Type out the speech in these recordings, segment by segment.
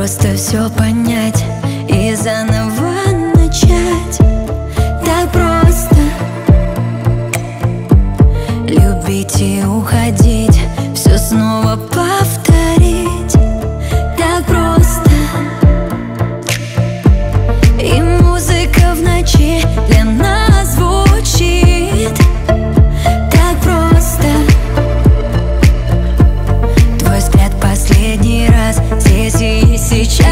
просто все понять и заново начать. Так просто любить и уходить, все снова повторить. Так просто. И музыка в ночи для нас звучит. Так просто. Твой взгляд последний раз здесь и сейчас.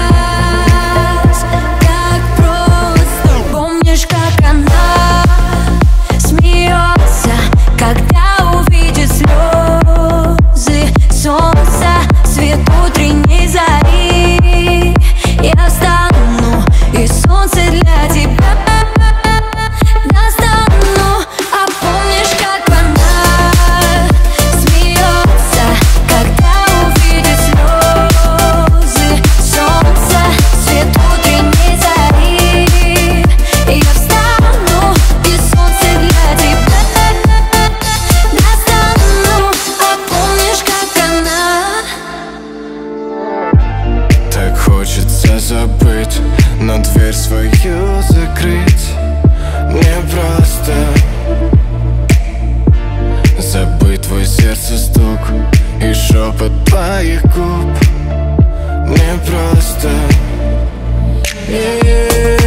Так просто. Помнишь, как она смеется, когда увидит слезы солнца, свет утренней зари? Я стану и солнце для тебя достану. А помнишь, как она смеется, когда увидит слезы солнца, свет утренней зари? Я встану и солнце для тебя достану. А помнишь, как она? Так хочется забыть, но дверь свою закрыть. Мне просто забыть твой сердце стук и шепот твоих губ. Мне просто